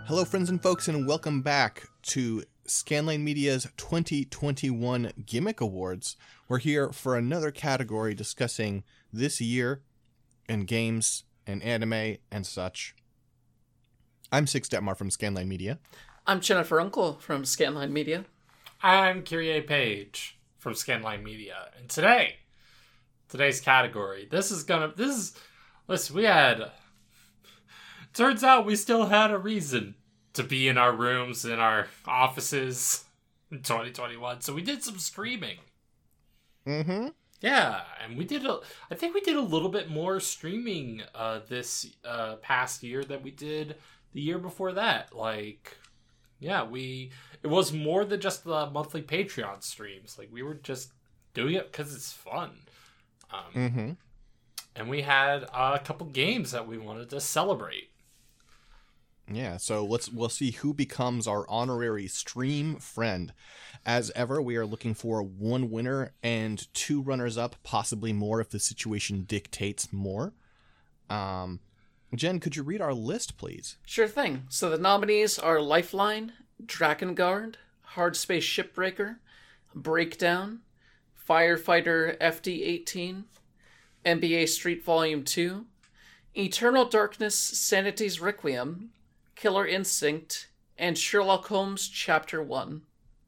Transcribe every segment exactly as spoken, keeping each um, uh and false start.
Hello, friends and folks, and welcome back to Scanline Media's twenty twenty-one Gimmick Awards. We're here for another category discussing this year in games and anime and such. I'm Six Detmar from Scanline Media. I'm Jennifer Uncle from Scanline Media. I'm Kyrie Page from Scanline Media. And today, today's category, this is gonna, this is, listen, we had, turns out we still had a reason to be in our rooms, in our offices in twenty twenty-one. So we did some streaming. Mm-hmm. Yeah, and we did, a, I think we did a little bit more streaming uh, this uh, past year than we did the year before that. Like, yeah, we, it was more than just the monthly Patreon streams. Like, we were just doing it because it's fun. Um, Mm-hmm. And we had uh, a couple games that we wanted to celebrate. Yeah, so let's we'll see who becomes our honorary stream friend. As ever, we are looking for one winner and two runners-up, possibly more if the situation dictates more. Um, Jen, could you read our list, please? Sure thing. So the nominees are Lifeline, Drakengard, Hard Space Shipbreaker, Breakdown, Firefighter F D eighteen, N B A Street Volume two, Eternal Darkness Sanity's Requiem, Killer Instinct, and Sherlock Holmes Chapter one.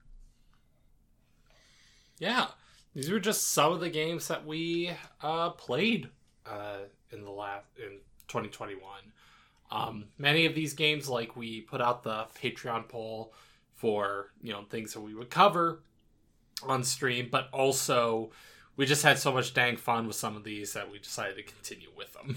Yeah, these were just some of the games that we uh, played uh, in the last in twenty twenty-one. Um, many of these games, like, we put out the Patreon poll for, you know, things that we would cover on stream, but also we just had so much dang fun with some of these that we decided to continue with them.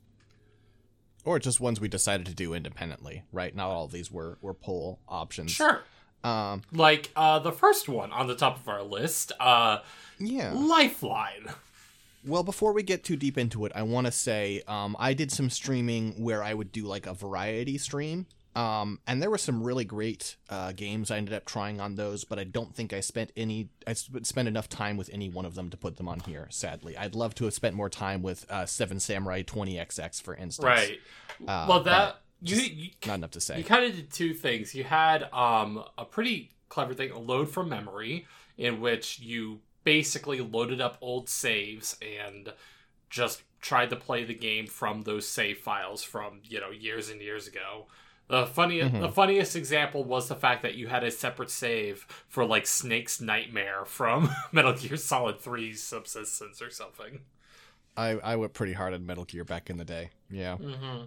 Or just ones we decided to do independently, right? Not all of these were, were poll options. Sure. Um, Like, uh, the first one on the top of our list, uh, yeah. Lifeline. Well, before we get too deep into it, I want to say um, I did some streaming where I would do like a variety stream. Um, and there were some really great uh, games I ended up trying on those, but I don't think I spent any. I sp- spent enough time with any one of them to put them on here. Sadly, I'd love to have spent more time with uh, Seven Samurai twenty X X, for instance. Right. Uh, well, that you, just you not enough to say. You kind of did two things. You had um, a pretty clever thing, a load from memory, in which you basically loaded up old saves and just tried to play the game from those save files from, you know, years and years ago. The funniest, Mm-hmm. the funniest example was the fact that you had a separate save for, like, Snake's Nightmare from Metal Gear Solid three's Subsistence or something. I I went pretty hard on Metal Gear back in the day. Yeah. Mm-hmm.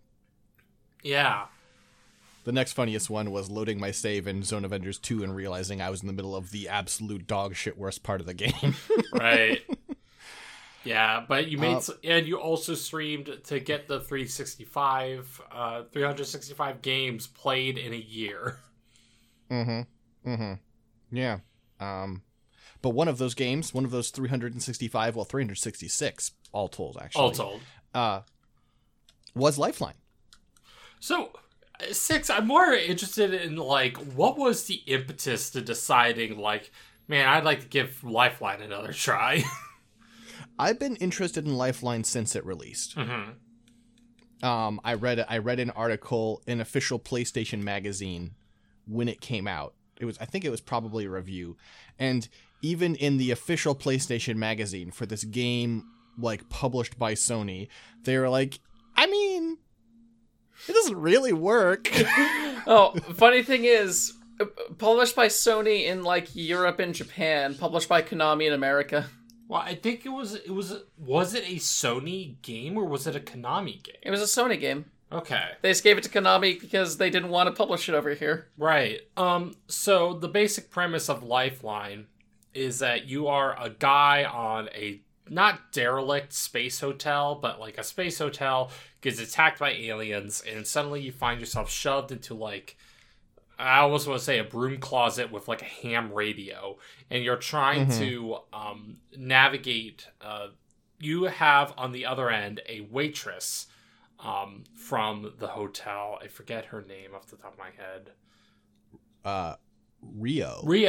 Yeah. The next funniest one was loading my save in Zone Avengers two and realizing I was in the middle of the absolute dog shit worst part of the game. Right. Yeah, but you made, Uh, s and you also streamed to get the three sixty-five, uh, three sixty-five games played in a year. Mm-hmm. Mm-hmm. Yeah. Um, but one of those games, one of those three sixty-five, well, three sixty-six, all told, actually. All told. Uh, was Lifeline. So, uh, Six, I'm more interested in, like, what was the impetus to deciding, like, man, I'd like to give Lifeline another try? I've been interested in Lifeline since it released. Mm-hmm. Um, I read I read an article in official PlayStation magazine when it came out. It was I think it was probably a review, and even in the official PlayStation magazine for this game, like talked by Sony, they were like, I mean, it doesn't really work. Oh, funny thing is, uh, published by Sony in, like, Europe and Japan, published by Konami in America. Well, I think it was, it was, was it a Sony game or was it a Konami game? It was a Sony game. Okay. They just gave it to Konami because they didn't want to publish it over here. Right. Um, so the basic premise of Lifeline is that you are a guy on a not derelict space hotel, but like a space hotel gets attacked by aliens, and suddenly you find yourself shoved into, like, I almost want to say a broom closet with, like, a ham radio, and you're trying Mm-hmm. to um, navigate. Uh, you have on the other end a waitress um, from the hotel. I forget her name off the top of my head. Uh, Rio. Rio.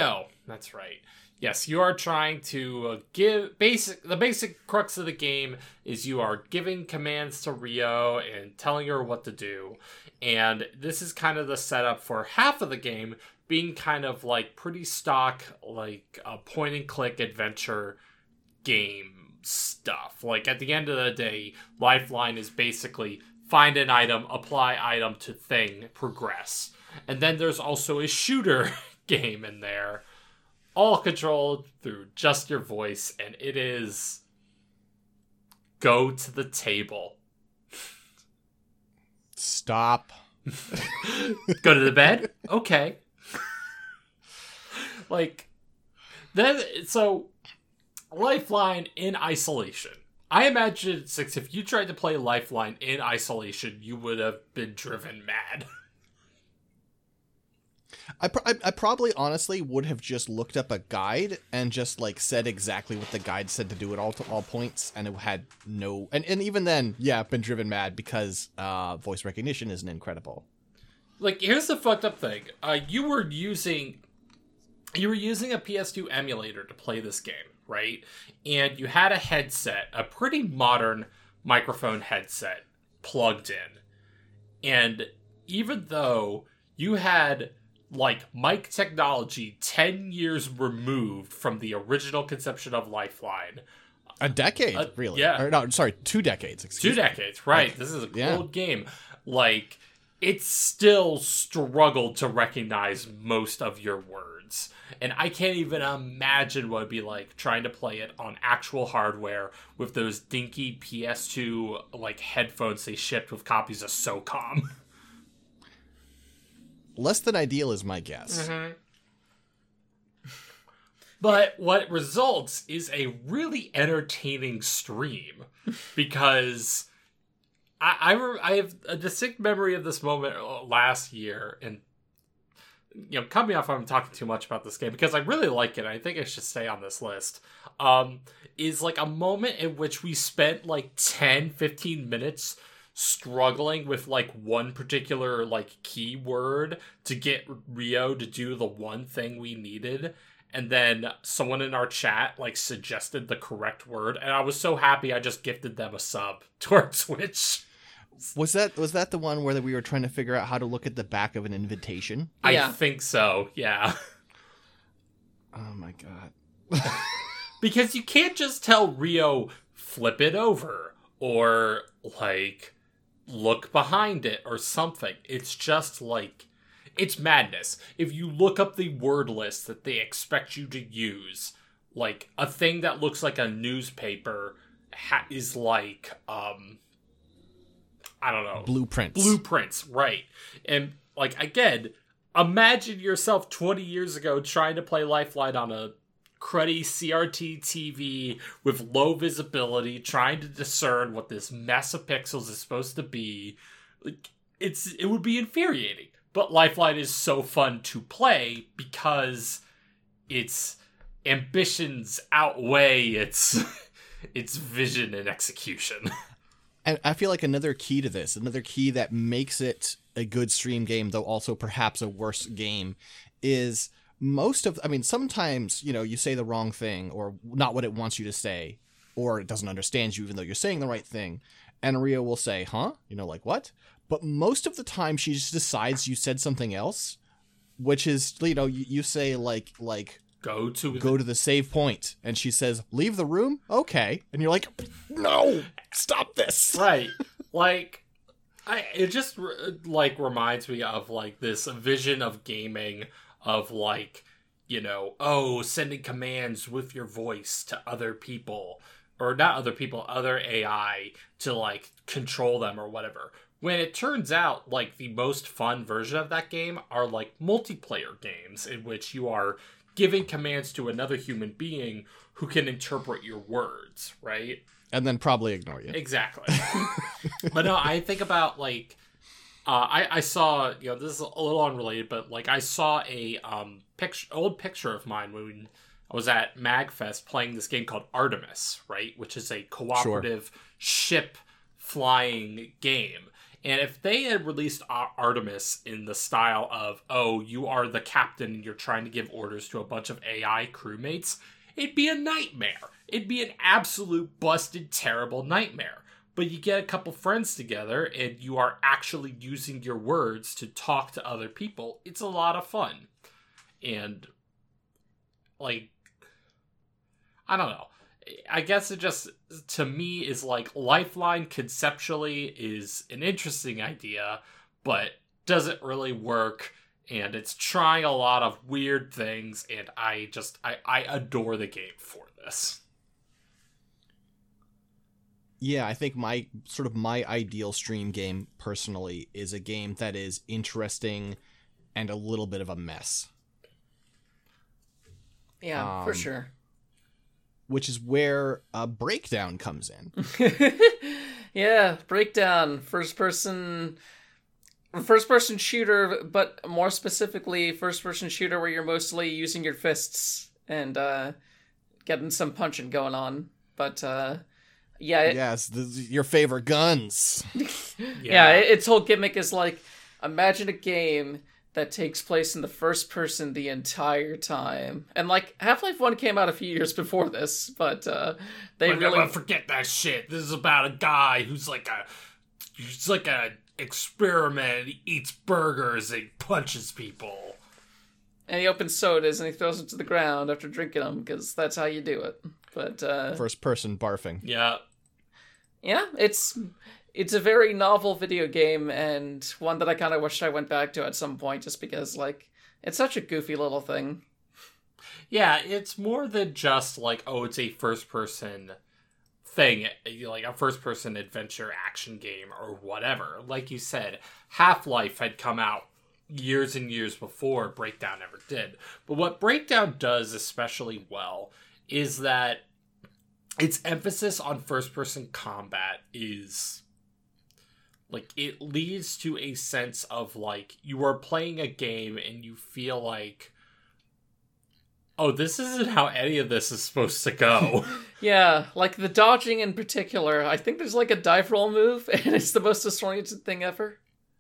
That's right. Yes, you are trying to uh, give basic. The basic crux of the game is you are giving commands to Rio and telling her what to do, and this is kind of the setup for half of the game being kind of like pretty stock, like a point and click adventure game stuff. Like at the end of the day, Lifeline is basically find an item, apply item to thing, progress, and then there's also a shooter game in there. All controlled through just your voice, and it is go to the table. Stop. Go to the bed? Okay. Like, then, so, Lifeline in isolation. I imagine, Six, if you tried to play Lifeline in isolation, you would have been driven mad. I, pr- I I probably honestly would have just looked up a guide and just like said exactly what the guide said to do at all to all points, and it had no and, and even then, yeah, I've been driven mad because uh, voice recognition isn't incredible. Like, here's the fucked up thing: uh, you were using you were using a P S two emulator to play this game, right? And you had a headset, a pretty modern microphone headset, plugged in, and even though you had like mic technology ten years removed from the original conception of Lifeline. A decade, uh, really? Yeah. Or, no, sorry, two decades. Excuse two me. decades, right. This is a yeah. old game. Like, it still struggled to recognize most of your words. And I can't even imagine what it'd be like trying to play it on actual hardware with those dinky P S two like headphones they shipped with copies of SOCOM. Less than ideal is my guess. Mm-hmm. But what results is a really entertaining stream because I I, re- I have a distinct memory of this moment last year, and you know, cut me off if I'm talking too much about this game because I really like it. I think it should stay on this list. Um, is like a moment in which we spent like ten, fifteen minutes struggling with like one particular like keyword to get Rio to do the one thing we needed, and then someone in our chat like suggested the correct word, and I was so happy I just gifted them a sub to our Twitch. Was that was that the one where we were trying to figure out how to look at the back of an invitation? Yeah. I think so, yeah. Oh my god. Because you can't just tell Rio flip it over or like look behind it or something. It's just like, it's madness. If you look up the word list that they expect you to use, like a thing that looks like a newspaper ha- is like, um, I don't know. Blueprints. Blueprints, right. And like, again, imagine yourself twenty years ago trying to play Lifeline on a cruddy C R T T V with low visibility, trying to discern what this mess of pixels is supposed to be. Like, it's it would be infuriating. But Lifeline is so fun to play because its ambitions outweigh its its vision and execution. And I feel like another key to this, another key that makes it a good stream game, though also perhaps a worse game, is most of, I mean, sometimes, you know, you say the wrong thing or not what it wants you to say, or it doesn't understand you even though you're saying the right thing. And Rio will say, huh? You know, like what? But most of the time she just decides you said something else, which is, you know, you, you say like, like, Go to go the- to the save point, and she says, leave the room? Okay. And you're like, no, stop this. Right. Like, I it just, like, reminds me of, like, this vision of gaming of, like, you know, oh, sending commands with your voice to other people. Or not other people, other A I to, like, control them or whatever. When it turns out, like, the most fun version of that game are, like, multiplayer games in which you are giving commands to another human being who can interpret your words, right? And then probably ignore you. Exactly. But no, I think about, like, uh, I, I saw, you know, this is a little unrelated, but, like, I saw a um picture, old picture of mine when I was at MagFest playing this game called Artemis, right? Which is a cooperative sure. ship flying game. And if they had released Ar- Artemis in the style of, oh, you are the captain and you're trying to give orders to a bunch of A I crewmates, it'd be a nightmare. It'd be an absolute busted, terrible nightmare. But you get a couple friends together and you are actually using your words to talk to other people. It's a lot of fun. And, like, I don't know. I guess it just, to me, is like Lifeline conceptually is an interesting idea, but doesn't really work, and it's trying a lot of weird things, and I just, I, I adore the game for this. Yeah, I think my, sort of my ideal stream game, personally, is a game that is interesting and a little bit of a mess. Yeah, um, for sure. Which is where a Breakdown comes in. Yeah, Breakdown, first person, first person shooter, but more specifically, first person shooter where you're mostly using your fists and uh, getting some punching going on. But uh, yeah, it, yes, the, your favorite guns. yeah, yeah it, its whole gimmick is like, imagine a game that takes place in the first person the entire time. And, like, Half-Life one came out a few years before this, but uh, they but really... Never forget that shit. This is about a guy who's like a... He's like a experiment. He eats burgers and punches people. And he opens sodas and he throws them to the ground after drinking them, because that's how you do it. But, uh... First person barfing. Yeah. Yeah, it's... It's a very novel video game, and one that I kind of wish I went back to at some point, just because, like, it's such a goofy little thing. Yeah, it's more than just, like, oh, it's a first-person thing, like a first-person adventure action game or whatever. Like you said, Half-Life had come out years and years before Breakdown ever did. But what Breakdown does especially well is that its emphasis on first-person combat is... Like, it leads to a sense of, like, you are playing a game and you feel like, oh, this isn't how any of this is supposed to go. Yeah, like the dodging in particular. I think there's, like, a dive roll move, and it's the most disoriented thing ever.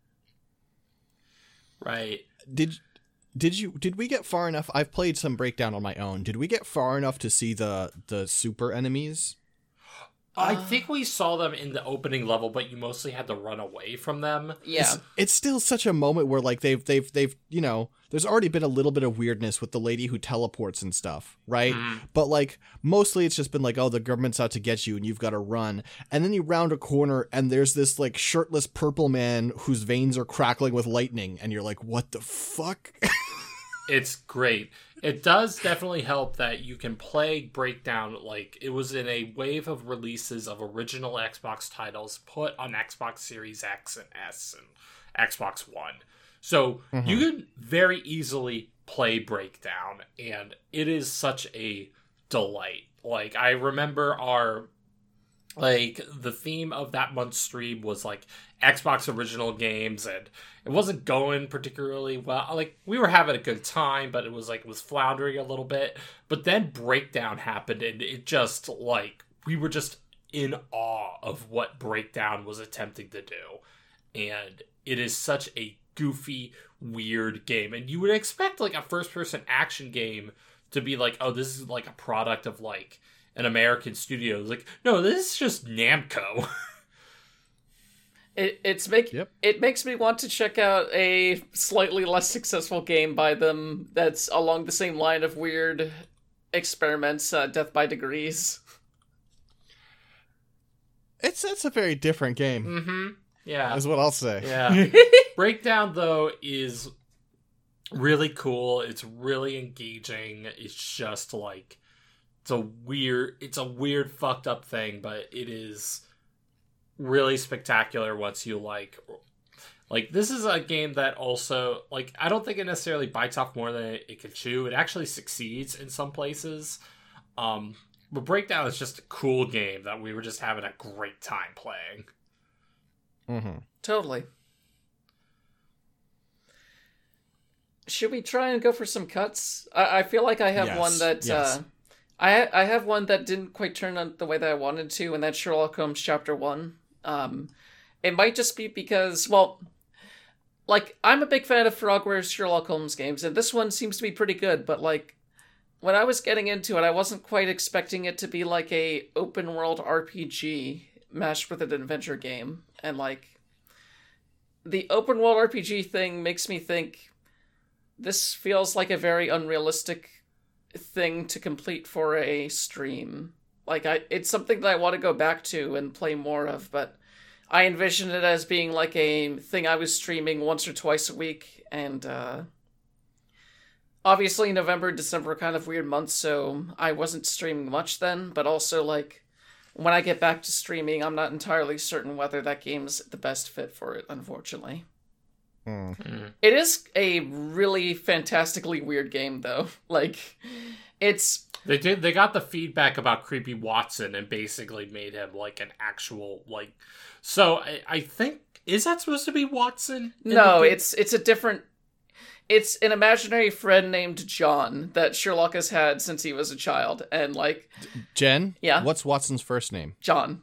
Right. Did did you did we get far enough? I've played some Breakdown on my own. Did we get far enough to see the the super enemies? I think we saw them in the opening level, but you mostly had to run away from them. Yeah. It's, it's still such a moment where, like, they've, they've, they've, you know, there's already been a little bit of weirdness with the lady who teleports and stuff, right? Mm. But, like, mostly it's just been like, oh, the government's out to get you and you've got to run. And then you round a corner and there's this, like, shirtless purple man whose veins are crackling with lightning. And you're like, what the fuck? It's great. It does definitely help that you can play Breakdown, like, it was in a wave of releases of original Xbox titles put on Xbox Series X and S and Xbox One. So mm-hmm. you can very easily play Breakdown, and it is such a delight. Like, I remember our... Like, the theme of that month's stream was, like, Xbox original games, and it wasn't going particularly well. Like, we were having a good time, but it was, like, it was floundering a little bit. But then Breakdown happened, and it just, like, we were just in awe of what Breakdown was attempting to do. And it is such a goofy, weird game. And you would expect, like, a first-person action game to be like, oh, this is, like, a product of, like, an American studio. Like, no, this is just Namco. it it's make yep. It makes me want to check out a slightly less successful game by them that's along the same line of weird experiments, uh, Death by Degrees. It's that's a very different game. Mm-hmm. Yeah. Is what I'll say. Yeah. Breakdown, though, is really cool. It's really engaging. It's just like It's a weird, it's a weird, fucked up thing, but it is really spectacular once you like, like, this is a game that also, like, I don't think it necessarily bites off more than it, it can chew. It actually succeeds in some places. Um, but Breakdown is just a cool game that we were just having a great time playing. Mm-hmm. Totally. Should we try and go for some cuts? I, I feel like I have yes. one that, yes. uh, I I have one that didn't quite turn out the way that I wanted to, and that's Sherlock Holmes Chapter one. Um, it might just be because, well, like, I'm a big fan of Frogware's Sherlock Holmes games, and this one seems to be pretty good, but, like, when I was getting into it, I wasn't quite expecting it to be, like, a open-world R P G mashed with an adventure game, and, like, the open-world R P G thing makes me think this feels like a very unrealistic thing to complete for a stream. Like, I, it's something that I want to go back to and play more of, but I envision it as being like a thing I was streaming once or twice a week, and uh, obviously November, December are kind of weird months, so I wasn't streaming much then, but also, like, when I get back to streaming, I'm not entirely certain whether that game's the best fit for it, unfortunately. Mm. Mm. It is a really fantastically weird game, though. Like, it's... They did. They got the feedback about Creepy Watson and basically made him like an actual like. So I, I think is that supposed to be Watson? in No, the game? it's it's a different... It's an imaginary friend named John that Sherlock has had since he was a child, and, like... Jen? Yeah? What's Watson's first name? John.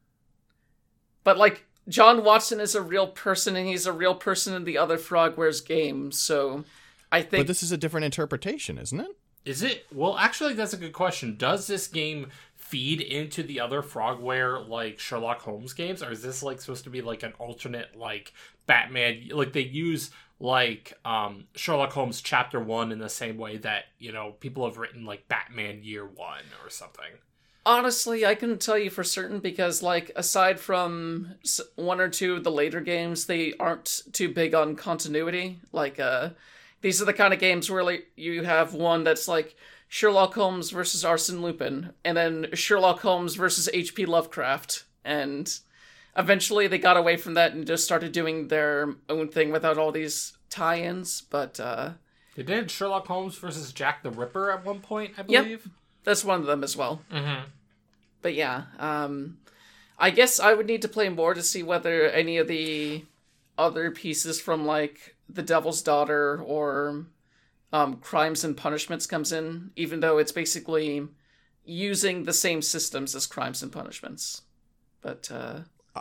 But, like, John Watson is a real person, and he's a real person in the other Frogwares games, so I think... But this is a different interpretation, isn't it? Is it? Well, actually, that's a good question. Does this game feed into the other Frogware, like, Sherlock Holmes games? Or is this, like, supposed to be, like, an alternate, like, Batman... Like, they use, like, um, Sherlock Holmes Chapter one in the same way that, you know, people have written, like, Batman Year one or something. Honestly, I couldn't tell you for certain because, like, aside from s- one or two of the later games, they aren't too big on continuity. Like, uh... These are the kind of games where, like, you have one that's like Sherlock Holmes versus Arsene Lupin, and then Sherlock Holmes versus H P Lovecraft, and eventually they got away from that and just started doing their own thing without all these tie-ins, but, uh... They did Sherlock Holmes versus Jack the Ripper at one point, I Yep. believe. That's one of them as well. Mm-hmm. But yeah, um... I guess I would need to play more to see whether any of the other pieces from, like, The Devil's Daughter or um, Crimes and Punishments comes in, even though it's basically using the same systems as Crimes and Punishments. But, uh...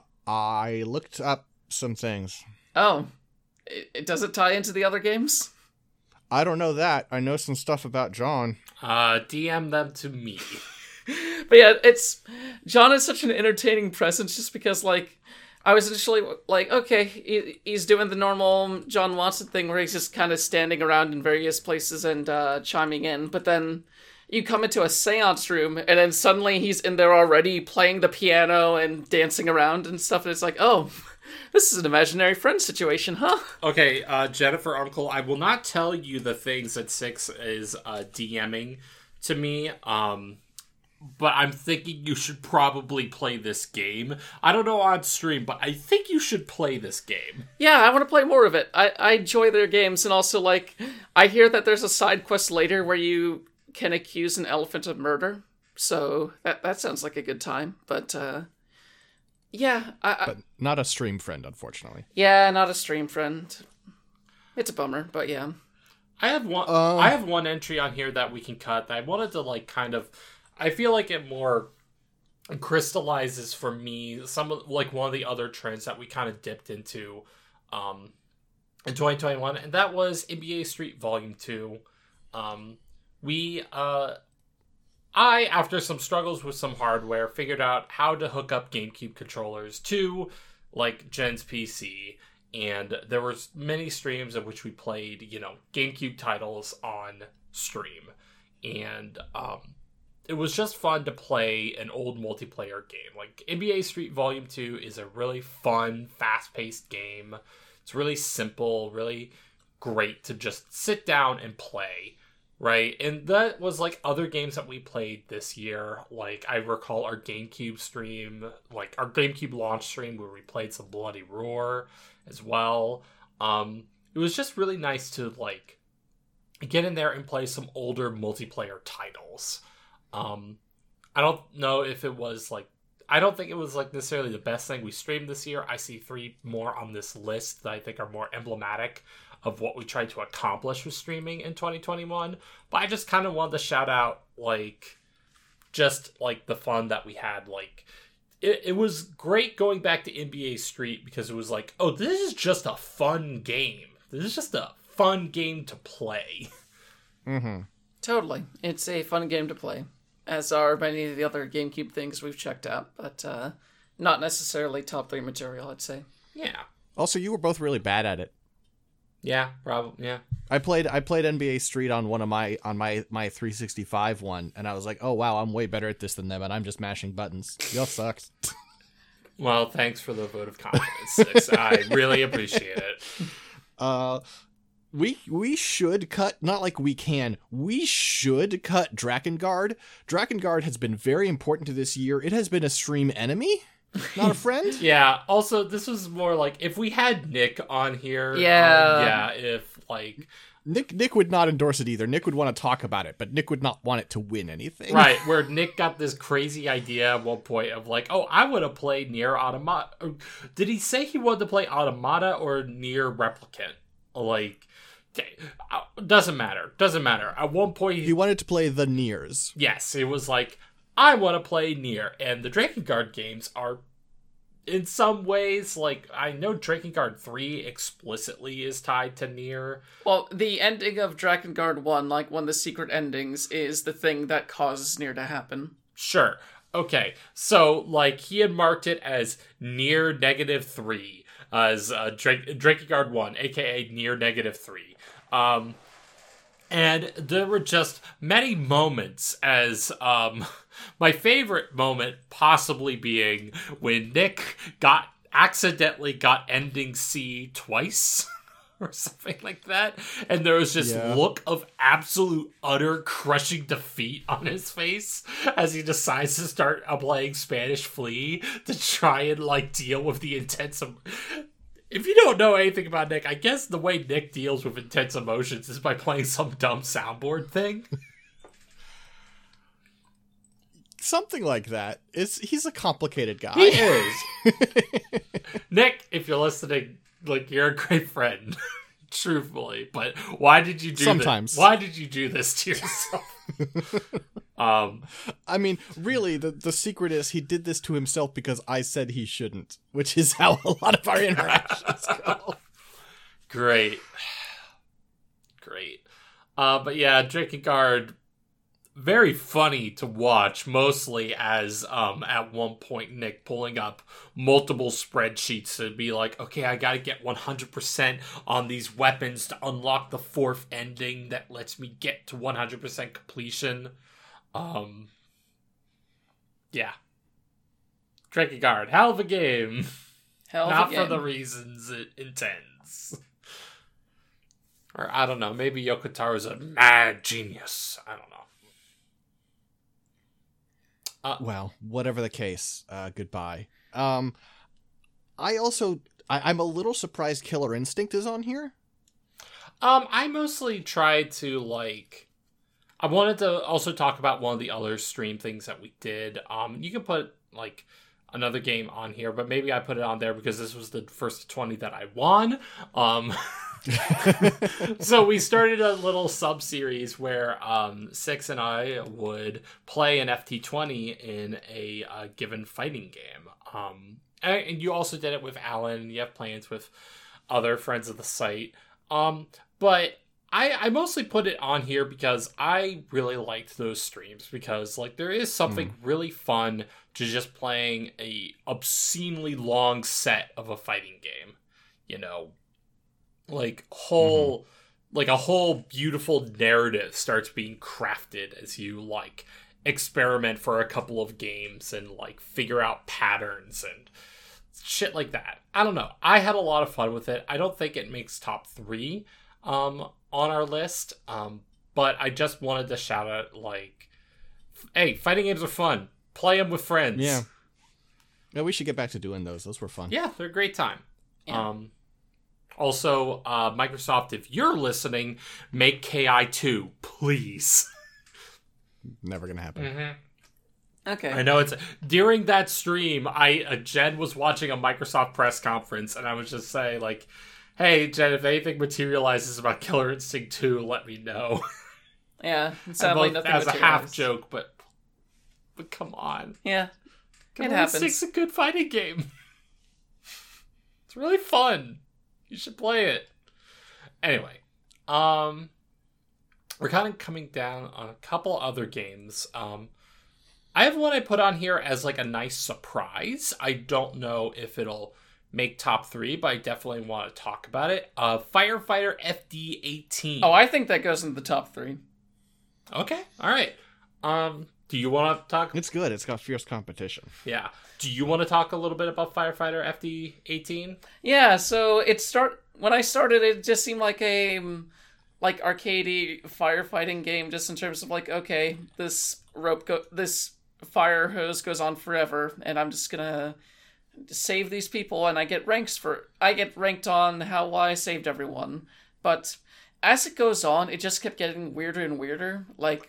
I looked up some things. Oh. It, it does it tie into the other games? I don't know that. I know some stuff about John. Uh, D M them to me. But yeah, it's... John is such an entertaining presence just because, like... I was initially like, okay, he, he's doing the normal John Watson thing where he's just kind of standing around in various places and uh, chiming in. But then you come into a seance room and then suddenly he's in there already playing the piano and dancing around and stuff. And it's like, oh, this is an imaginary friend situation, huh? Okay, uh, Jennifer Uncle, I will not tell you the things that Six is uh, DMing to me. Um... But I'm thinking you should probably play this game. I don't know on stream, but I think you should play this game. Yeah, I want to play more of it. I, I enjoy their games, and also, like, I hear that there's a side quest later where you can accuse an elephant of murder. So that that sounds like a good time. But, uh, yeah. I, I, But not a stream friend, unfortunately. yeah, not a stream friend. It's a bummer, but yeah. I have one. Um, I have one entry on here that we can cut. That I wanted to like kind of. I feel like it more crystallizes for me some of like one of the other trends that we kind of dipped into um, in twenty twenty-one, and that was N B A Street Volume Two. Um, we, uh, I, after some struggles with some hardware, figured out how to hook up GameCube controllers to like Jen's P C. And there was many streams in which we played, you know, GameCube titles on stream. And um, it was just fun to play an old multiplayer game. Like, N B A Street Volume two is a really fun, fast-paced game. It's really simple, really great to just sit down and play, right? And that was, like, other games that we played this year. Like, I recall our GameCube stream, like, our GameCube launch stream where we played some Bloody Roar as well. Um, it was just really nice to, like, get in there and play some older multiplayer titles. Um, I don't know if it was, like, I don't think it was, like, necessarily the best thing we streamed this year. I see three more on this list that I think are more emblematic of what we tried to accomplish with streaming in twenty twenty-one. But I just kind of wanted to shout out, like, just, like, the fun that we had, like, it, it was great going back to N B A Street because it was like, oh, this is just a fun game. This is just a fun game to play. Mm-hmm. Totally. It's a fun game to play, as are many of the other GameCube things we've checked out, but uh, not necessarily top three material, I'd say. Yeah. Also, you were both really bad at it. Yeah, probably. Yeah. I played I played N B A Street on one of my on my my three sixty-five one, and I was like, oh wow, I'm way better at this than them, and I'm just mashing buttons. Y'all sucked. Well, thanks for the vote of confidence. I really appreciate it. Uh, we we should cut, not like we can, we should cut Drakengard. Drakengard has been very important to this year. It has been a stream enemy, not a friend. Yeah, also, this was more like, if we had Nick on here, Yeah. um, yeah, if, like... Nick Nick would not endorse it either. Nick would want to talk about it, but Nick would not want it to win anything. Right, where Nick got this crazy idea at one point of like, oh, I want to play Nier Automata. Did he say he wanted to play Automata or Nier Replicant? Like, doesn't matter. Doesn't matter. At one point, he, He wanted to play the Niers. yes, it was like, I want to play Nier. And the Drakengard games are, in some ways, like, I know Drakengard three explicitly is tied to Nier. Well, the ending of Drakengard one, like one of the secret endings, is the thing that causes Nier to happen. Sure. Okay. So, like, he had marked it as Nier negative three, as uh, Drake, Drakengard one, aka Nier negative three. Um, and there were just many moments as, um, my favorite moment possibly being when Nick got, accidentally got ending C twice. Or something like that, and there was just Yeah. look of absolute utter crushing defeat on his face as he decides to start uh, playing Spanish Flea to try and like deal with the intense. Em- if you don't know anything about Nick, I guess the way Nick deals with intense emotions is by playing some dumb soundboard thing. Something like that. It's he's a complicated guy. He is. Nick, if you're listening, like, you're a great friend. Truthfully, but why did you do Sometimes. this? Why did you do this to yourself? um, I mean, really, the, the secret is he did this to himself because I said he shouldn't, which is how a lot of our interactions go. Great. Great. Uh, but yeah, Drakengard, very funny to watch, mostly as um, at one point Nick pulling up multiple spreadsheets to be like, okay, I gotta get one hundred percent on these weapons to unlock the fourth ending that lets me get to one hundred percent completion. Um, yeah. Drakengard, hell of a game. Hell of Not a game. for the reasons it intends. Or, I don't know, maybe Yokotaro's a mad genius. I don't know. Well, whatever the case, uh, goodbye. Um, I also, I, I'm a little surprised Killer Instinct is on here. Um, I mostly tried to, like... I wanted to also talk about one of the other stream things that we did. Um, you can put, like, another game on here, but maybe I put it on there because this was the first twenty that I won. Um... So we started a little sub-series where um, Six and I would play an F T twenty in a uh, given fighting game. Um, and, and you also did it with Alan, and you have plans with other friends of the site. Um, but I, I mostly put it on here because I really liked those streams because like there is something mm. really fun to just playing a obscenely long set of a fighting game, you know. Like whole, mm-hmm. like a whole beautiful narrative starts being crafted as you like experiment for a couple of games and like figure out patterns and shit like that. I don't know. I had a lot of fun with it. I don't think it makes top three um, on our list, um, but I just wanted to shout out like, hey, fighting games are fun. Play them with friends. Yeah. Yeah, we should get back to doing those. Those were fun. Yeah, they're a great time. Yeah. Um. Also, uh, Microsoft, if you're listening, make K I two, please. Never gonna happen. Mm-hmm. Okay. I know it's... During that stream, I uh, Jen was watching a Microsoft press conference, and I was just saying, like, hey, Jen, if anything materializes about Killer Instinct two, let me know. Yeah, sadly both, nothing as a half materialized. joke, but, but come on. Yeah. It happens. It's a good fighting game. It's really fun. You should play it. Anyway, um, we're kind of coming down on a couple other games. Um, I have one I put on here as like a nice surprise. I don't know if it'll make top three, but I definitely want to talk about it. Uh, Firefighter F D eighteen. Oh, I think that goes into the top three. Okay, all right. Um, do you want to talk? It's good. It's got fierce competition. Yeah. Do you want to talk a little bit about Firefighter F D eighteen? Yeah, so it start when I started, it just seemed like a um, like arcadey firefighting game, just in terms of like, okay, this rope go, this fire hose goes on forever, and I'm just gonna save these people, and I get ranks for I get ranked on how well I saved everyone. But as it goes on, it just kept getting weirder and weirder. Like,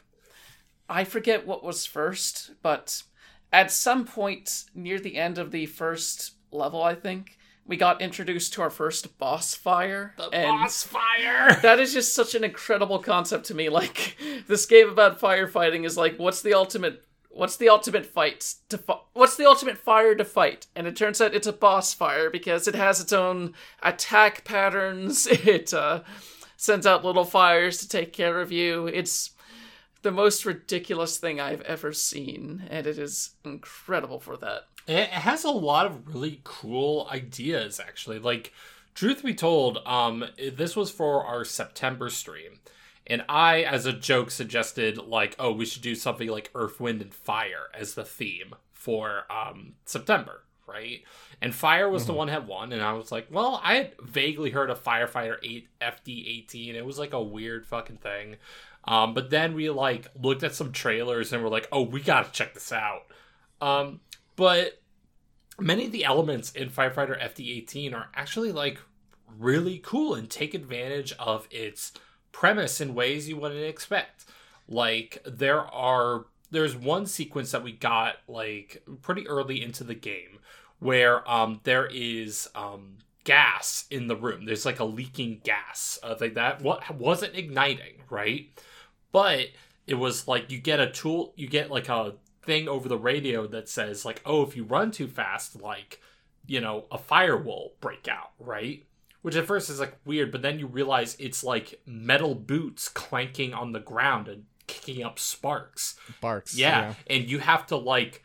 I forget what was first, but at some point near the end of the first level, I think, we got introduced to our first boss fire. The and boss fire! That is just such an incredible concept to me. Like, this game about firefighting is like, what's the ultimate what's the ultimate fight to fi- what's the ultimate fire to fight? And it turns out it's a boss fire because it has its own attack patterns. It uh, sends out little fires to take care of you. It's the most ridiculous thing I've ever seen, and it is incredible for that. It has a lot of really cool ideas, actually. Like, truth be told, um, this was for our September stream. And I, as a joke, suggested, like, oh, we should do something like Earth, Wind, and Fire as the theme for um, September, right? And Fire was mm-hmm. the one that won, and I was like, well, I had vaguely heard of Firefighter eight F D eighteen. It was like a weird fucking thing. Um, but then we, like, looked at some trailers and we're like, oh, we gotta check this out. Um, but many of the elements in Firefighter F D eighteen are actually, like, really cool and take advantage of its premise in ways you wouldn't expect. Like, there are... There's one sequence that we got, like, pretty early into the game where um, there is... Um, gas in the room. There's like a leaking gas uh, like that what wasn't igniting, right? But it was like you get a tool, you get like a thing over the radio that says like, oh, if you run too fast, like, you know, a fire will break out, right? Which at first is like weird, but then you realize it's like metal boots clanking on the ground and kicking up sparks. Sparks. Yeah, yeah. And you have to like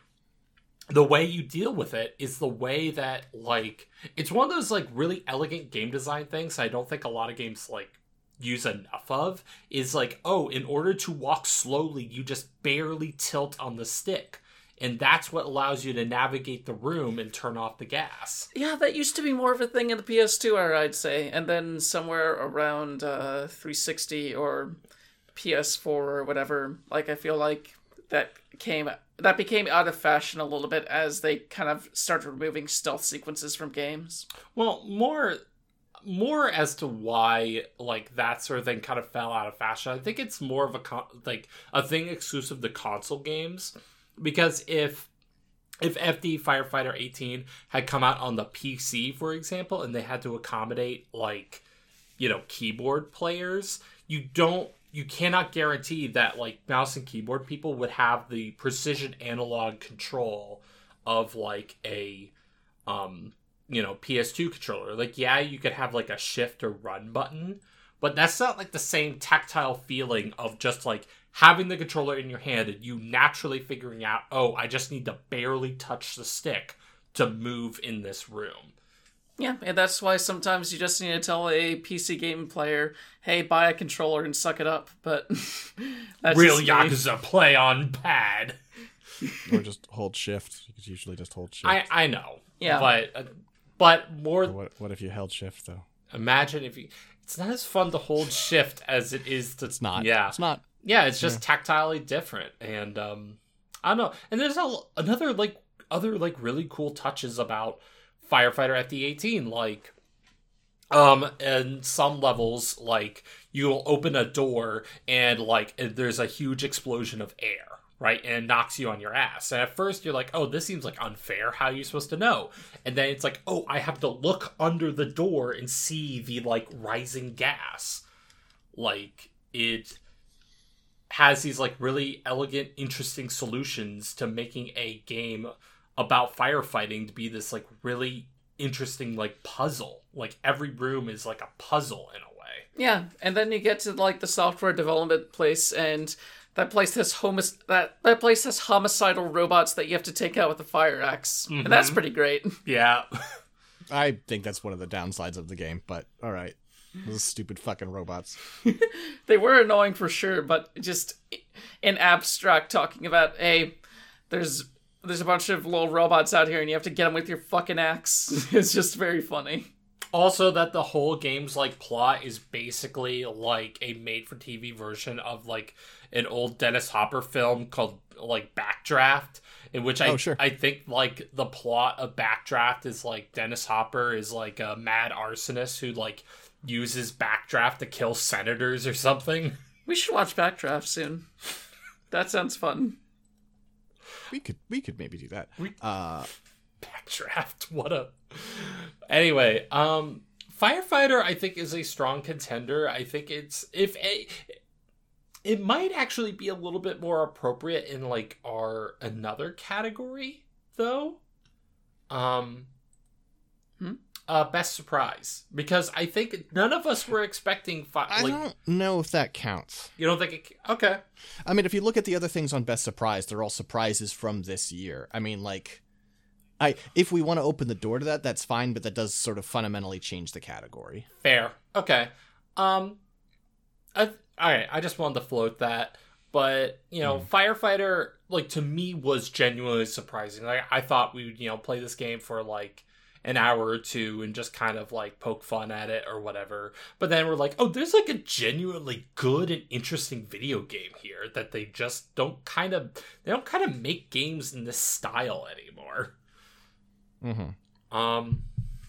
the way you deal with it is the way that, like, it's one of those, like, really elegant game design things I don't think a lot of games, like, use enough of, is, like, oh, in order to walk slowly, you just barely tilt on the stick. And that's what allows you to navigate the room and turn off the gas. Yeah, that used to be more of a thing in the P S two era, I'd say. And then somewhere around uh, three sixty or P S four or whatever, like, I feel like that came... That became out of fashion a little bit as they kind of started removing stealth sequences from games. Well, more more as to why, like, that sort of thing kind of fell out of fashion. I think it's more of a con- like a thing exclusive to console games, because if if F D Firefighter eighteen had come out on the P C, for example, and they had to accommodate, like, you know, keyboard players, you don't you cannot guarantee that, like, mouse and keyboard people would have the precision analog control of, like, a, um, you know, P S two controller. Like, yeah, you could have, like, a shift or run button, but that's not, like, the same tactile feeling of just, like, having the controller in your hand and you naturally figuring out, oh, I just need to barely touch the stick to move in this room. Yeah, and that's why sometimes you just need to tell a P C game player, hey, buy a controller and suck it up, but... that's Real just Yakuza play on pad. Or just hold shift. You could usually just hold shift. I, I know. Yeah. But, uh, but more... What, what if you held shift, though? Imagine if you... It's not as fun to hold shift as it is to... It's not. Yeah. It's not. Yeah, it's just yeah. tactilely different. And, um... I don't know. And there's a, another, like, other, like, really cool touches about Firefighter F D eighteen, like, um, and some levels, like, you'll open a door and, like, there's a huge explosion of air, right? And it knocks you on your ass. And at first you're like, oh, this seems, like, unfair. How are you supposed to know? And then it's like, oh, I have to look under the door and see the, like, rising gas. Like, it has these, like, really elegant, interesting solutions to making a game about firefighting to be this like really interesting like puzzle. Like every room is like a puzzle in a way. Yeah, and then you get to like the software development place, and that place has homic- that that place has homicidal robots that you have to take out with a fire axe, mm-hmm. and that's pretty great. Yeah, I think that's one of the downsides of the game, but all right, those stupid fucking robots. They were annoying for sure, but just in abstract talking about, hey, there's there's a bunch of little robots out here, and you have to get them with your fucking axe. It's just very funny. Also, that the whole game's like plot is basically like a made-for-T V version of like an old Dennis Hopper film called like Backdraft, in which I oh, sure. I think like the plot of Backdraft is like Dennis Hopper is like a mad arsonist who like uses Backdraft to kill senators or something. We should watch Backdraft soon. That sounds fun. We could we could maybe do that. We- uh Backdraft, what a... Anyway, um, Firefighter, I think, is a strong contender. I think it's... if a, It might actually be a little bit more appropriate in, like, our another category, though. Um... Hmm? Uh, best surprise. Because I think none of us were expecting... Fi- I like, don't know if that counts. You don't think it... Okay. I mean, if you look at the other things on best surprise, they're all surprises from this year. I mean, like... I if we want to open the door to that, that's fine, but that does sort of fundamentally change the category. Fair. Okay. Um, I, all right, I just wanted to float that. But, you know, mm. Firefighter, like, to me, was genuinely surprising. Like, I thought we would, you know, play this game for, like, an hour or two and just kind of, like, poke fun at it or whatever. But then we're like, oh, there's, like, a genuinely good and interesting video game here that they just don't kind of... They don't kind of make games in this style anymore. Mm-hmm. Um,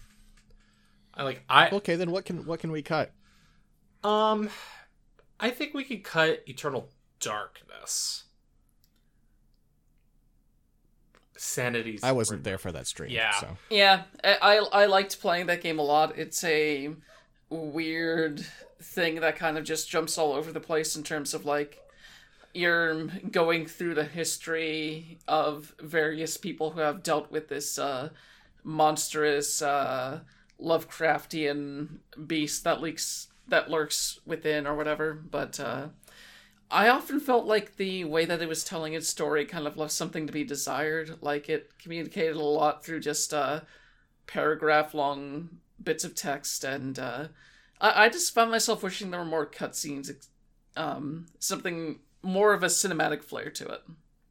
I like I okay. Then what can what can we cut? Um, I think we could cut Eternal Darkness. Sanity's. I wasn't there for that stream. Yeah, so. yeah. I I liked playing that game a lot. It's a weird thing that kind of just jumps all over the place in terms of like. You're going through the history of various people who have dealt with this uh, monstrous uh, Lovecraftian beast that leaks that lurks within or whatever. But uh, I often felt like the way that it was telling its story kind of left something to be desired. Like it communicated a lot through just uh, paragraph-long bits of text, and uh, I-, I just found myself wishing there were more cutscenes. Um, something. More of a cinematic flair to it.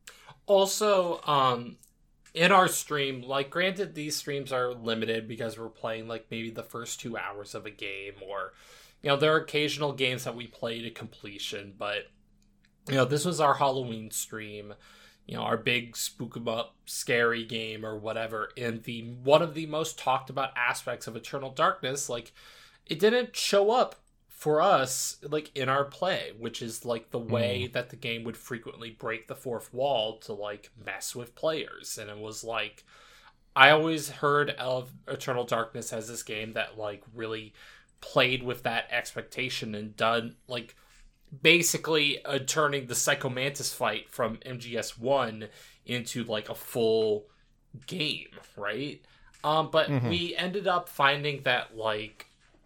Also, um, in our stream, like, granted, these streams are limited because we're playing, like, maybe the first two hours of a game, or, you know, there are occasional games that we play to completion, but, you know, this was our Halloween stream, you know, our big spook 'em up scary game or whatever, and the one of the most talked about aspects of Eternal Darkness, like, it didn't show up for us, like, in our play, which is, like, the way mm. that the game would frequently break the fourth wall to, like, mess with players. And it was, like, I always heard of Eternal Darkness as this game that, like, really played with that expectation and done, like, basically uh, turning the Psycho Mantis fight from M G S one into, like, a full game, right? Um, but mm-hmm. we ended up finding that, like,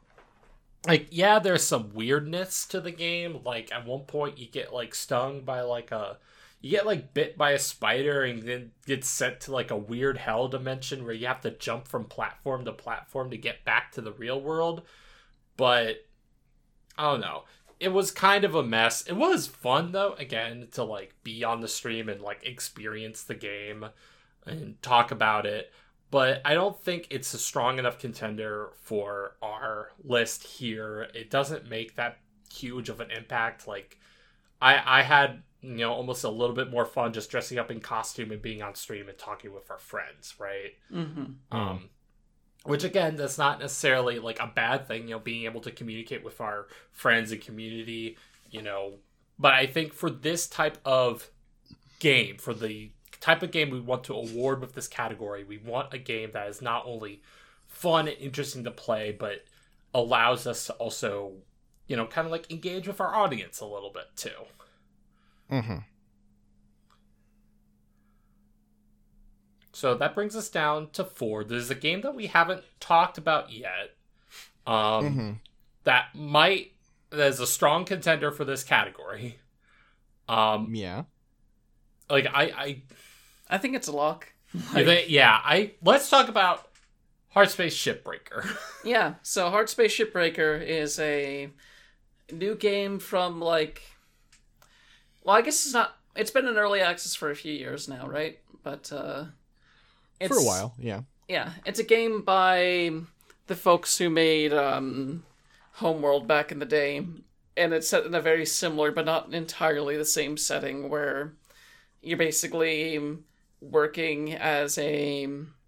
Like, yeah, there's some weirdness to the game. Like, at one point, you get, like, stung by, like, a... You get, like, bit by a spider and then get sent to, like, a weird hell dimension where you have to jump from platform to platform to get back to the real world. But, I don't know. It was kind of a mess. It was fun, though, again, to, like, be on the stream and, like, experience the game and talk about it. But I don't think it's a strong enough contender for our list here. It doesn't make that huge of an impact. Like, I I had, you know, almost a little bit more fun just dressing up in costume and being on stream and talking with our friends, right? Mm-hmm. Um, which, again, that's not necessarily, like, a bad thing, you know, being able to communicate with our friends and community, you know. But I think for this type of game, for the type of game we want to award with this category, we want a game that is not only fun and interesting to play, but allows us to also, you know, kind of like engage with our audience a little bit too. Mm-hmm. So So that brings us down to four. There's a game that we haven't talked about yet. Um, mm-hmm. That might that is a strong contender for this category. Um, yeah. Like I, I, I think it's a lock. Like, think, yeah. I let's talk about Hardspace Shipbreaker. Yeah. So Hardspace Shipbreaker is a new game from like. Well, I guess it's not. It's been in early access for a few years now, right? But uh, it's, for a while, yeah. Yeah, it's a game by the folks who made um, Homeworld back in the day, and it's set in a very similar but not entirely the same setting where you're basically working as a...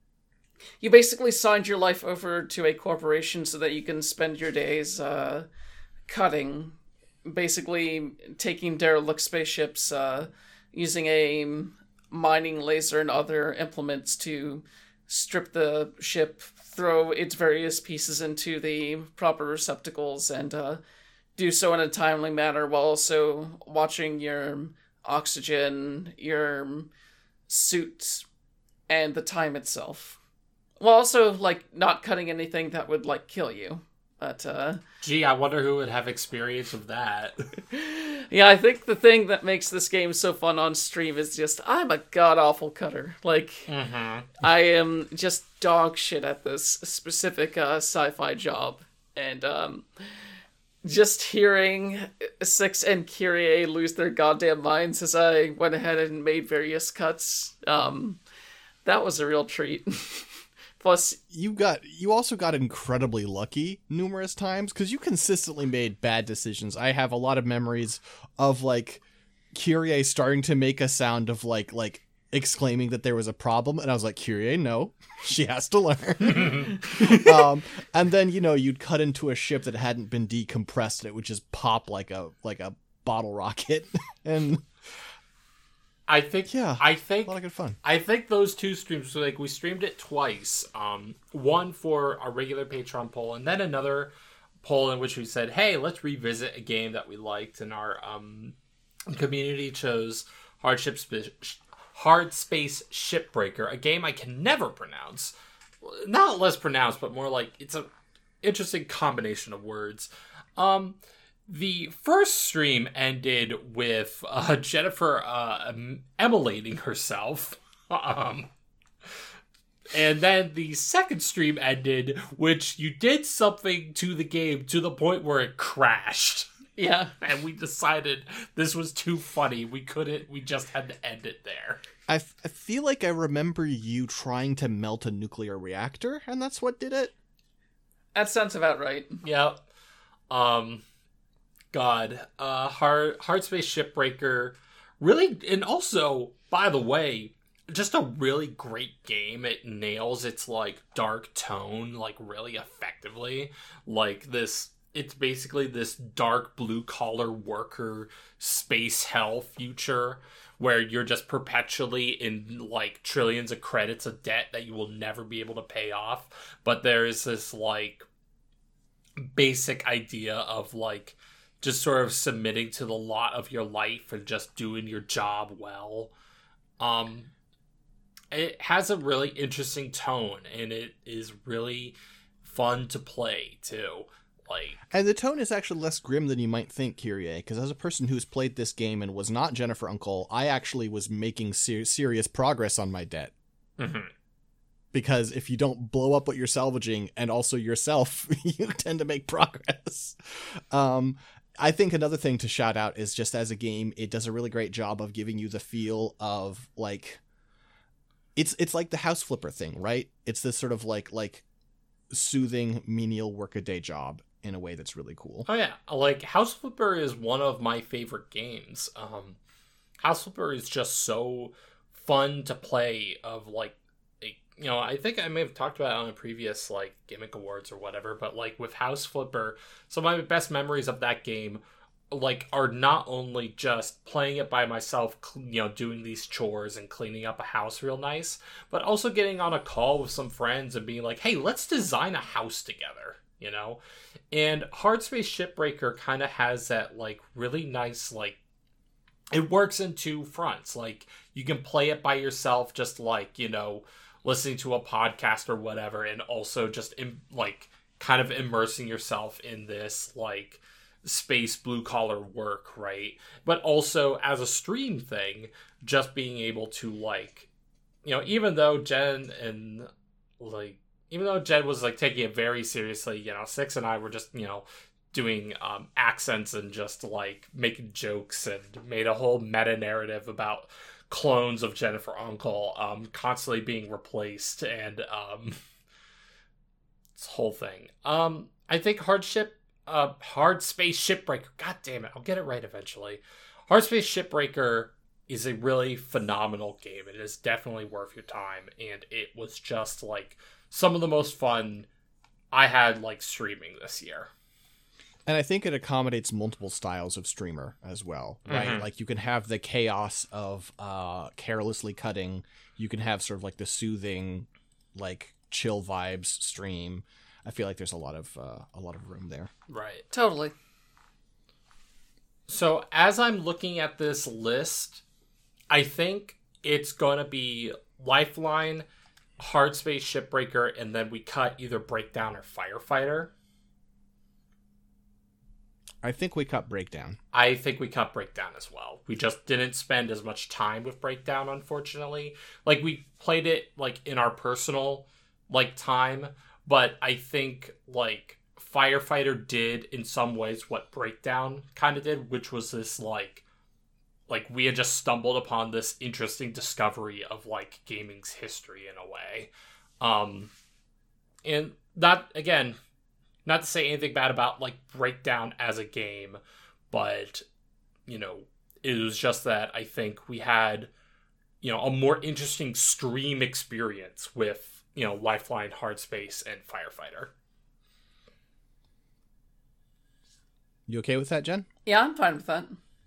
You basically signed your life over to a corporation so that you can spend your days uh, cutting, basically taking derelict spaceships, uh, using a mining laser and other implements to strip the ship, throw its various pieces into the proper receptacles, and uh, do so in a timely manner while also watching your oxygen, your suit, and the time itself. While also, like, not cutting anything that would, like, kill you. But, uh... Gee, I wonder who would have experience of that. Yeah, I think the thing that makes this game so fun on stream is just, I'm a god-awful cutter. Like, mm-hmm. I am just dog shit at this specific uh, sci-fi job. And, um... just hearing Six and Kyrie lose their goddamn minds as I went ahead and made various cuts, um... that was a real treat. Plus, you got you also got incredibly lucky numerous times because you consistently made bad decisions. I have a lot of memories of like Kyrie starting to make a sound of like like exclaiming that there was a problem, and I was like, Kyrie, no, she has to learn. um, and then you know you'd cut into a ship that hadn't been decompressed, and it would just pop like a like a bottle rocket, and. I think, yeah, I think, a lot of good fun. I think those two streams, so like we streamed it twice. Um, one for our regular Patreon poll, and then another poll in which we said, "Hey, let's revisit a game that we liked." And our um community chose Hardship Sp- Hard Space Shipbreaker, a game I can never pronounce. Not less pronounced, but more like it's a interesting combination of words. Um. The first stream ended with uh, Jennifer uh, emulating herself. Um, and then the second stream ended, which you did something to the game to the point where it crashed. Yeah. And we decided this was too funny. We couldn't, we just had to end it there. I, f- I feel like I remember you trying to melt a nuclear reactor, and that's what did it? That sounds about right. Yep. Um... God, uh, Hard Hardspace Shipbreaker, really, and also, by the way, just a really great game. It nails its like dark tone like really effectively. Like this, it's basically this dark blue collar worker space hell future where you're just perpetually in like trillions of credits of debt that you will never be able to pay off. But there's this like basic idea of like just sort of submitting to the lot of your life and just doing your job well. Um, it has a really interesting tone, and it is really fun to play, too. Like, and the tone is actually less grim than you might think, Kyrie, because as a person who's played this game and was not Jennifer Uncle, I actually was making ser- serious progress on my debt. Mm-hmm. Because if you don't blow up what you're salvaging, and also yourself, you tend to make progress. Um... I think another thing to shout out is just as a game, it does a really great job of giving you the feel of like, it's it's like the house flipper thing, right? It's this sort of like like soothing menial workaday job in a way that's really cool. Oh yeah, like House Flipper is one of my favorite games. Um, House Flipper is just so fun to play. Of like, a, you know, I think I may have talked about it on a previous like Gimmick Awards or whatever. But like with House Flipper, some of my best memories of that game like are not only just playing it by myself, you know, doing these chores and cleaning up a house real nice, but also getting on a call with some friends and being like, hey, let's design a house together, you know? And Hardspace Shipbreaker kind of has that like really nice, like, it works in two fronts. Like, you can play it by yourself, just like, you know, listening to a podcast or whatever, and also just im- like kind of immersing yourself in this like space blue collar work, right? But also as a stream thing, just being able to like, you know, even though Jen and like, even though Jen was like taking it very seriously, you know, Six and I were just, you know, doing um, accents and just like making jokes and made a whole meta narrative about clones of Jennifer Uncle um, constantly being replaced and um, this whole thing. Um, I think Hardship, uh, Hard Space Shipbreaker, god damn it, I'll get it right eventually. Hard Space Shipbreaker is a really phenomenal game. It is definitely worth your time, and it was just like some of the most fun I had like streaming this year. And I think it accommodates multiple styles of streamer as well, right? Mm-hmm. Like you can have the chaos of uh, carelessly cutting. You can have sort of like the soothing, like chill vibes stream. I feel like there's a lot of uh, a lot of room there. Right. Totally. So as I'm looking at this list, I think it's going to be Lifeline, Hard Space Shipbreaker, and then we cut either Breakdown or Firefighter. I think we cut Breakdown. I think we cut Breakdown as well. We just didn't spend as much time with Breakdown, unfortunately. Like, we played it, like, in our personal, like, time, but I think, like, Firefighter did, in some ways, what Breakdown kind of did, which was this, like, like, we had just stumbled upon this interesting discovery of, like, gaming's history in a way. Um, and not, again, not to say anything bad about, like, Breakdown as a game, but, you know, it was just that I think we had, you know, a more interesting stream experience with, you know, Lifeline, Hard Space, and Firefighter. You okay with that, Jen? Yeah, I'm fine with that.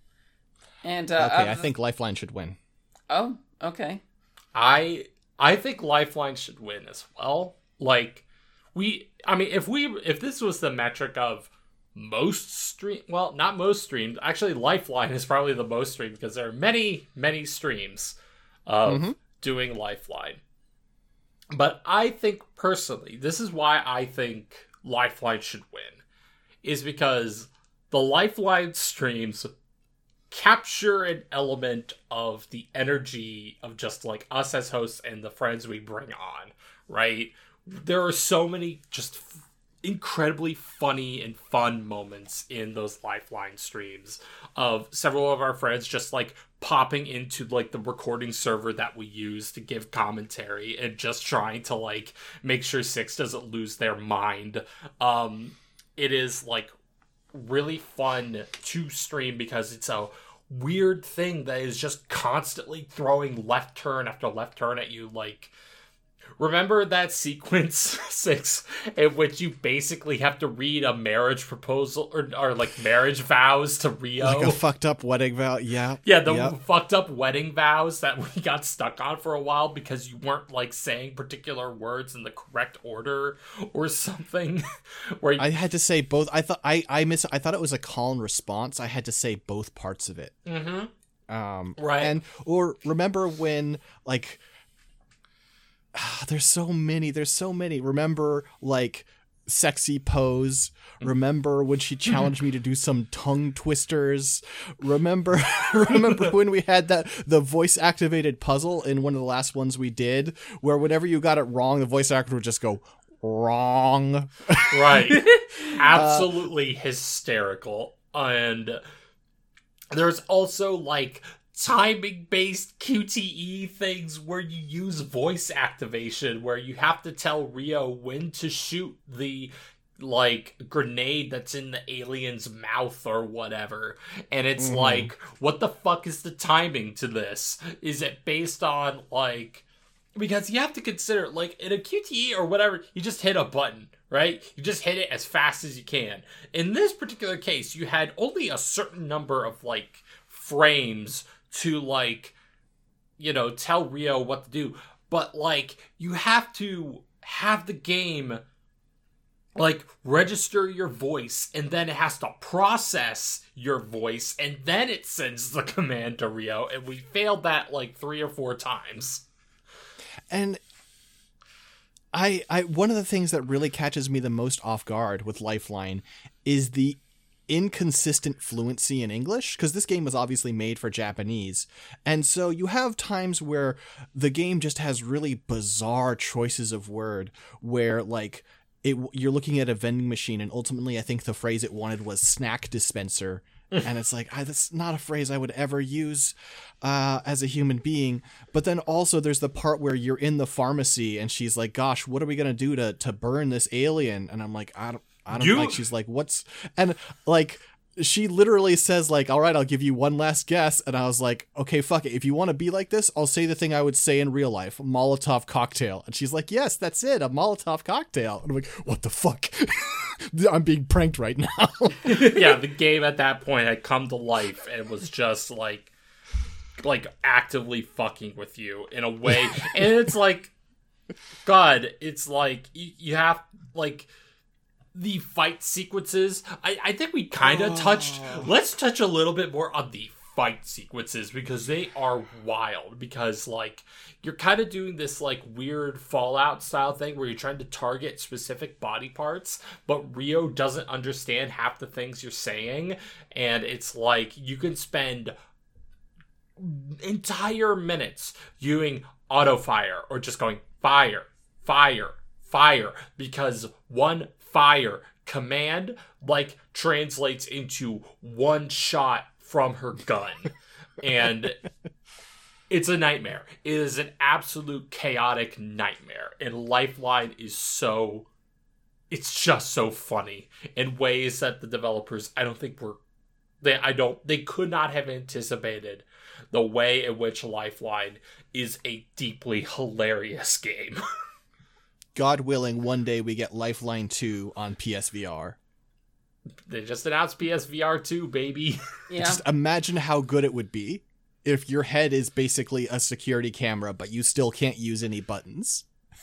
And uh, okay, I I've- think Lifeline should win. Oh, okay. I I think Lifeline should win as well. Like, we, I mean, if we, if this was the metric of most stream, well, not most streams, actually Lifeline is probably the most streamed because there are many, many streams of Mm-hmm. doing Lifeline. But I think personally, this is why I think Lifeline should win, is because the Lifeline streams capture an element of the energy of just like us as hosts and the friends we bring on, right? There are so many just f- incredibly funny and fun moments in those Lifeline streams of several of our friends just like popping into like the recording server that we use to give commentary and just trying to like make sure Six doesn't lose their mind. Um, it is like really fun to stream because it's a weird thing that is just constantly throwing left turn after left turn at you. Like, remember that sequence, Six, in which you basically have to read a marriage proposal or, or like marriage vows to Rio? Like a fucked up wedding vow. Yeah. Yeah, the Yep. fucked up wedding vows that we got stuck on for a while because you weren't like saying particular words in the correct order or something. Where you... I had to say both. I thought I I miss. I thought it was a call and response. I had to say both parts of it. Mm-hmm. Um, Right. And or remember when like ah, there's so many. There's so many. Remember like sexy pose. Remember when she challenged me to do some tongue twisters. Remember remember when we had that the voice activated puzzle in one of the last ones we did, where whenever you got it wrong, the voice actor would just go wrong. Right. Absolutely hysterical. And there's also like timing based Q T E things where you use voice activation, where you have to tell Rio when to shoot the like grenade that's in the alien's mouth or whatever. And it's Mm-hmm. like, what the fuck is the timing to this? Is it based on like, because you have to consider, like, in a Q T E or whatever, you just hit a button, right? You just hit it as fast as you can. In this particular case, you had only a certain number of, like, frames to, like, you know, tell Rio what to do. But, like, you have to have the game, like, register your voice, and then it has to process your voice, and then it sends the command to Rio, and we failed that, like, three or four times. And I, I one of the things that really catches me the most off guard with Lifeline is the inconsistent fluency in English, because this game was obviously made for Japanese, and so you have times where the game just has really bizarre choices of word where like it you're looking at a vending machine and ultimately I think the phrase it wanted was snack dispenser. And it's like, I, that's not a phrase I would ever use uh, as a human being. But then also there's the part where you're in the pharmacy and she's like, gosh, what are we going to do to to burn this alien? And I'm like, I don't, I don't You- like, she's like, what's, and like, she literally says like, all right, I'll give you one last guess. And I was like, okay, fuck it. If you want to be like this, I'll say the thing I would say in real life, Molotov cocktail. And she's like, yes, that's it. A Molotov cocktail. And I'm like, what the fuck? I'm being pranked right now. Yeah, the game at that point had come to life and was just like like actively fucking with you in a way. And it's like, God, it's like you, you have like the fight sequences. I, I think we kind of oh. touched let's touch a little bit more on the fight sequences because they are wild, because like you're kind of doing this like weird Fallout style thing where you're trying to target specific body parts, but Rio doesn't understand half the things you're saying, and it's like you can spend entire minutes doing auto fire or just going fire, fire, fire, because one fire command like translates into one shot from her gun. And it's a nightmare. It is an absolute chaotic nightmare. And Lifeline is so... It's just so funny in ways that the developers, I don't think were... They, I don't... They could not have anticipated the way in which Lifeline is a deeply hilarious game. God willing, one day we get Lifeline two on P S V R. They just announced P S V R two, baby. Yeah. Just imagine how good it would be if your head is basically a security camera, but you still can't use any buttons.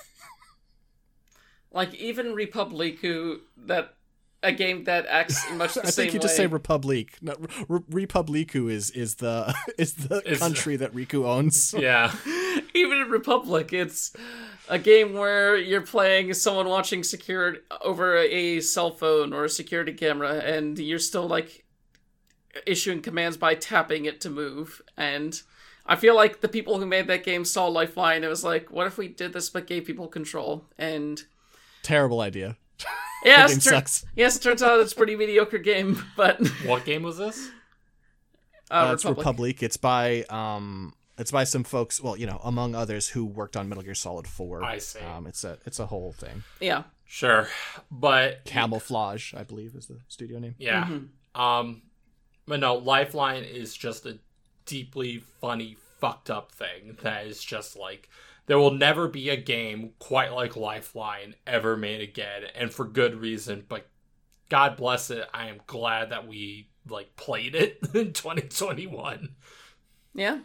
Like, even Republiku, that a game that acts in much the I same way. think you just say Republic. No, Re- Republiku is is the is the It's- country that Riku owns. Yeah. Even in Republic, it's a game where you're playing someone watching security over a cell phone or a security camera, and you're still, like, issuing commands by tapping it to move. And I feel like the people who made that game saw Lifeline, it was like, what if we did this but gave people control? And... Terrible idea. Yes, game tur- sucks. yes, it turns out it's a pretty mediocre game, but... What game was this? Uh, Uh, it's Republic. It's by um, it's by some folks. Well, you know, among others who worked on Metal Gear Solid four. I see. Um, it's a it's a whole thing. Yeah. Sure. But... Camouflage, I believe, is the studio name. Yeah. Mm-hmm. Um, but no, Lifeline is just a deeply funny, fucked up thing that is just like, there will never be a game quite like Lifeline ever made again, and for good reason, but God bless it, I am glad that we like played it in twenty twenty-one. Yeah.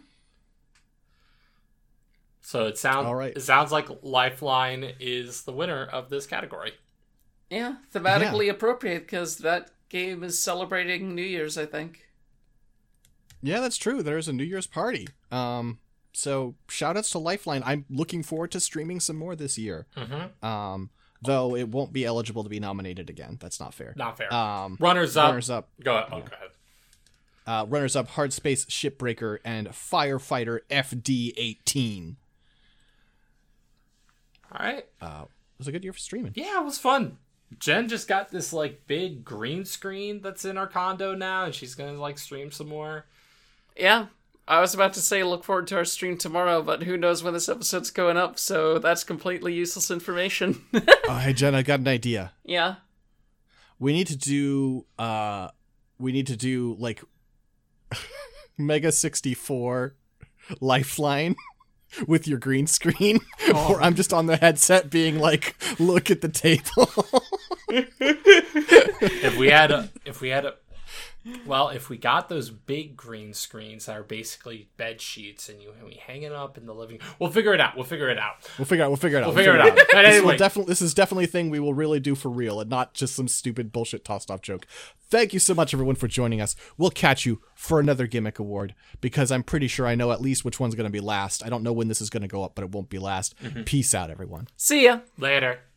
So it sounds All right. it sounds like Lifeline is the winner of this category. Yeah, thematically appropriate, because that game is celebrating New Year's, I think. Yeah, that's true. There's a New Year's party. Um, so shout outs to Lifeline. I'm looking forward to streaming some more this year. Mm-hmm. Um, though it won't be eligible to be nominated again. That's not fair. Not fair. Um, runners up. runners up. Go ahead. Oh, go ahead. Uh, runners up: Hard Space Shipbreaker and Firefighter F D eighteen. All right. Uh, it was a good year for streaming. Yeah, it was fun. Jen just got this like big green screen that's in our condo now, and she's gonna like stream some more. Yeah, I was about to say look forward to our stream tomorrow, but who knows when this episode's going up, so that's completely useless information. Oh, hey Jen, I got an idea. Yeah. We need to do. Uh, we need to do like Mega sixty-four Lifeline. With your green screen, Oh. or I'm just on the headset being like, "Look at the table." If we had a, if we had a, Well, if we got those big green screens that are basically bed sheets, and you and we hang it up in the living, we'll figure it out. We'll figure it out. We'll figure it out. We'll figure it out. We'll figure it out. But This, anyway, will definitely, this is definitely a thing we will really do for real, and not just some stupid bullshit tossed off joke. Thank you so much, everyone, for joining us. We'll catch you for another Gimmick Award, because I'm pretty sure I know at least which one's going to be last. I don't know when this is going to go up, but it won't be last. Mm-hmm. Peace out, everyone. See ya. Later.